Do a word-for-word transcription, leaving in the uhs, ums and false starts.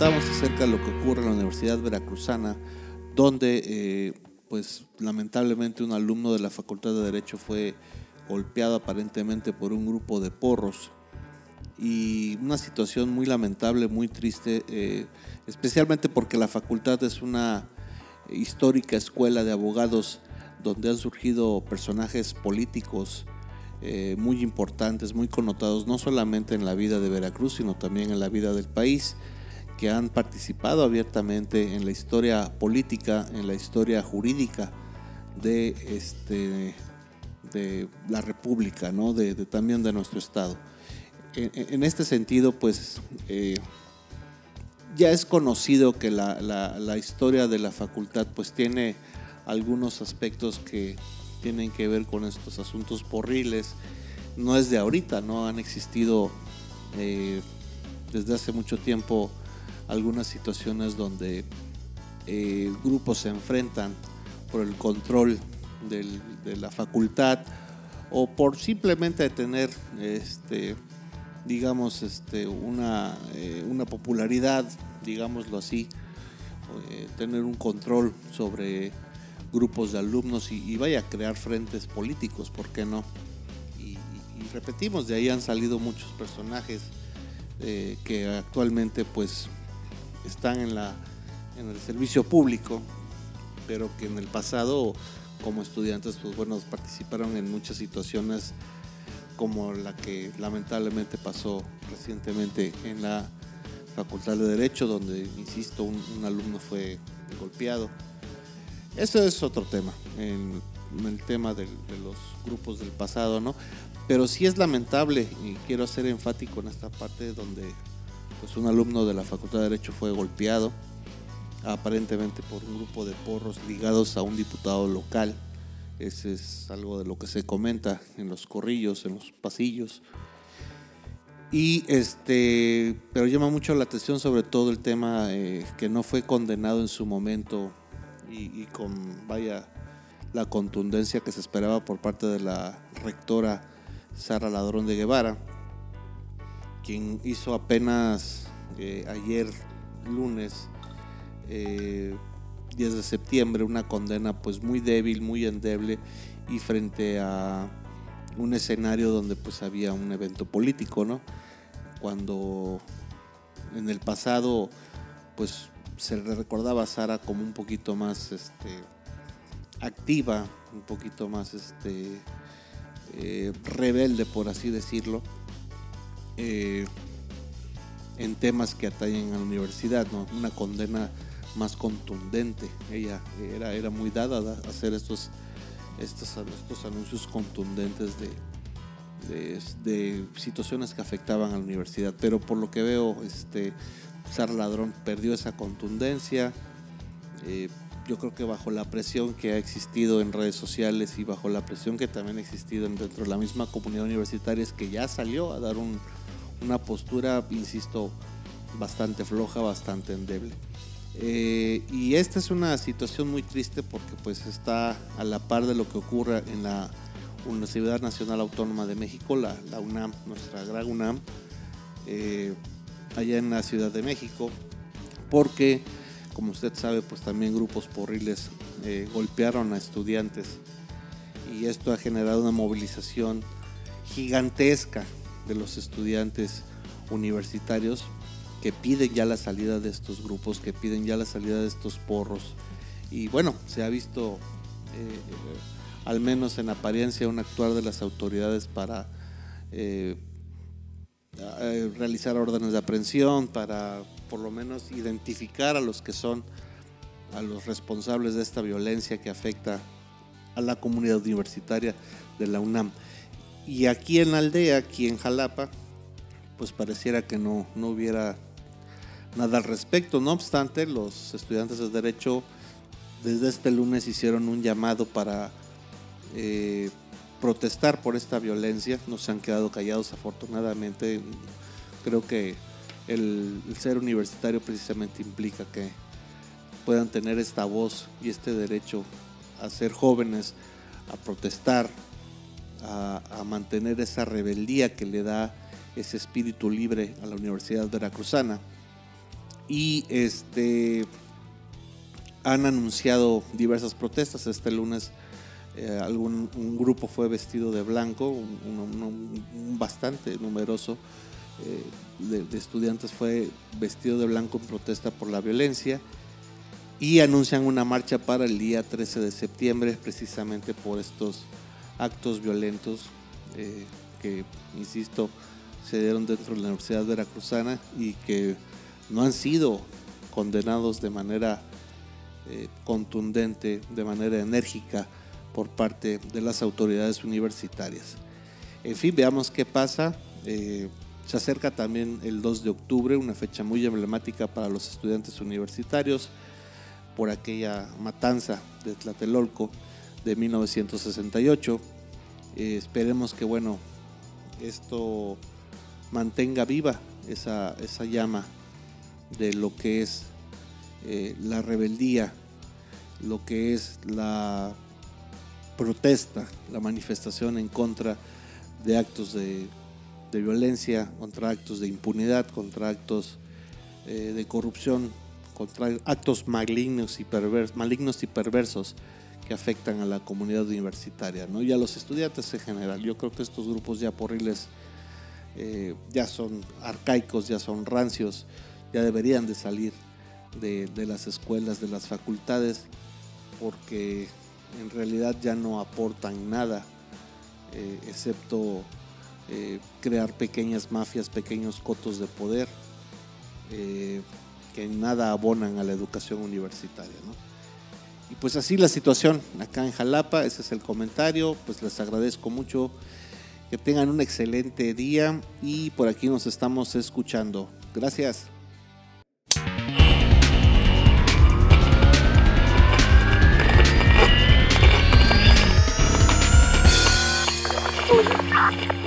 comentábamos acerca de lo que ocurre en la Universidad Veracruzana, donde eh, pues lamentablemente un alumno de la Facultad de Derecho fue golpeado aparentemente por un grupo de porros, y una situación muy lamentable, muy triste, eh, especialmente porque la facultad es una histórica escuela de abogados donde han surgido personajes políticos eh, muy importantes, muy connotados, no solamente en la vida de Veracruz, sino también en la vida del país, que han participado abiertamente en la historia política, en la historia jurídica de, este, de la República, ¿no? de, de, también de nuestro estado. En, en este sentido, pues eh, ya es conocido que la, la, la historia de la facultad pues tiene algunos aspectos que tienen que ver con estos asuntos porriles. No es de ahorita, no han existido eh, desde hace mucho tiempo algunas situaciones donde eh, grupos se enfrentan por el control del, de la facultad o por simplemente tener este, digamos este, una, eh, una popularidad, digámoslo así, eh, tener un control sobre grupos de alumnos y, y vaya a crear frentes políticos, ¿por qué no? Y, y, y repetimos, de ahí han salido muchos personajes eh, que actualmente pues están en, la, en el servicio público, pero que en el pasado como estudiantes pues bueno participaron en muchas situaciones como la que lamentablemente pasó recientemente en la Facultad de Derecho, donde, insisto, un, un alumno fue golpeado. Eso es otro tema, en, en el tema del, de los grupos del pasado, ¿no? Pero sí es lamentable, y quiero ser enfático en esta parte, donde pues, un alumno de la Facultad de Derecho fue golpeado, aparentemente por un grupo de porros ligados a un diputado local. Ese es algo de lo que se comenta en los corrillos, en los pasillos. Y este, pero llama mucho la atención sobre todo el tema eh, que no fue condenado en su momento y, y con vaya la contundencia que se esperaba por parte de la rectora Sara Ladrón de Guevara, quien hizo apenas eh, ayer lunes eh, diez de septiembre una condena pues muy débil, muy endeble y frente a un escenario donde pues había un evento político, ¿no? Cuando en el pasado pues se le recordaba a Sara como un poquito más este, activa, un poquito más este, eh, rebelde, por así decirlo, eh, en temas que atañen a la universidad, ¿no? Una condena más contundente. Ella era, era muy dada a hacer estos, estos, estos anuncios contundentes de, de, de situaciones que afectaban a la universidad, pero por lo que veo este, Sara Ladrón perdió esa contundencia. eh, yo creo que bajo la presión que ha existido en redes sociales y bajo la presión que también ha existido dentro de la misma comunidad universitaria, es que ya salió a dar un, una postura, insisto, bastante floja, bastante endeble. Eh, y esta es una situación muy triste porque pues está a la par de lo que ocurre en la Universidad Nacional Autónoma de México, la, la UNAM, nuestra gran UNAM, eh, allá en la Ciudad de México, porque como usted sabe pues también grupos porriles eh, golpearon a estudiantes y esto ha generado una movilización gigantesca de los estudiantes universitarios que piden ya la salida de estos grupos, que piden ya la salida de estos porros. Y bueno, se ha visto, eh, al menos en apariencia, un actuar de las autoridades para eh, eh, realizar órdenes de aprehensión, para por lo menos identificar a los que son, a los responsables de esta violencia que afecta a la comunidad universitaria de la UNAM. Y aquí en la aldea, aquí en Jalapa, pues pareciera que no, no hubiera nada al respecto. No obstante, los estudiantes de Derecho desde este lunes hicieron un llamado para eh, protestar por esta violencia. No se han quedado callados, afortunadamente. Creo que el, el ser universitario precisamente implica que puedan tener esta voz y este derecho a ser jóvenes, a protestar, a, a mantener esa rebeldía que le da ese espíritu libre a la Universidad Veracruzana. y este, han anunciado diversas protestas. Este lunes eh, algún, un grupo fue vestido de blanco, un, un, un bastante numeroso eh, de, de estudiantes fue vestido de blanco en protesta por la violencia, y anuncian una marcha para el día trece de septiembre precisamente por estos actos violentos eh, que, insisto, se dieron dentro de la Universidad Veracruzana y que no han sido condenados de manera eh, contundente, de manera enérgica por parte de las autoridades universitarias. En fin, veamos qué pasa. Eh, se acerca también el dos de octubre, una fecha muy emblemática para los estudiantes universitarios por aquella matanza de Tlatelolco de mil novecientos sesenta y ocho. Eh, esperemos que bueno, esto mantenga viva esa, esa llama de lo que es eh, la rebeldía, lo que es la protesta, la manifestación en contra de actos de, de violencia, contra actos de impunidad, contra actos eh, de corrupción, contra actos malignos y, pervers, malignos y perversos que afectan a la comunidad universitaria, ¿no? Y a los estudiantes en general. Yo creo que estos grupos ya porriles eh, ya son arcaicos, ya son rancios, ya deberían de salir de, de las escuelas, de las facultades, porque en realidad ya no aportan nada, eh, excepto eh, crear pequeñas mafias, pequeños cotos de poder, eh, que en nada abonan a la educación universitaria, ¿no? Y pues así la situación acá en Jalapa. Ese es el comentario. Pues les agradezco mucho, que tengan un excelente día y por aquí nos estamos escuchando. Gracias. Thank you.